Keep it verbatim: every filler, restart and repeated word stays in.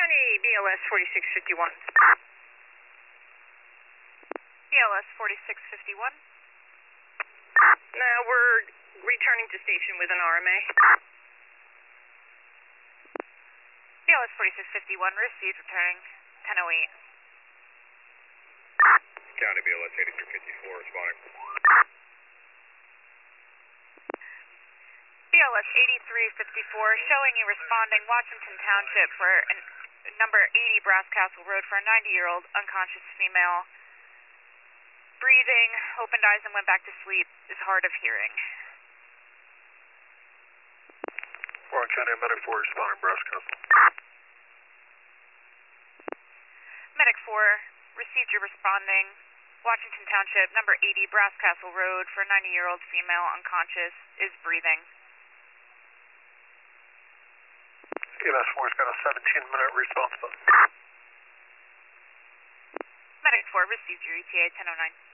County, B L S forty-six fifty-one. B L S forty-six fifty-one. Now we're returning to station with an R M A. B L S forty-six fifty-one, received, returning ten oh eight. County, B L S eighty-three fifty-four, responding. B L S eighty-three fifty-four, showing you responding Washington Township for an, number eighty Brass Castle Road for a ninety-year-old unconscious female. Breathing, opened eyes and went back to sleep, is hard of hearing. Warren County, Medic four, responding, Brass Castle. Medic four, received your responding. Washington Township, number eighty Brass Castle Road for a ninety-year-old female unconscious, is breathing. E M S four's got a seventeen minute response time. Medic four, received your E T A ten oh nine.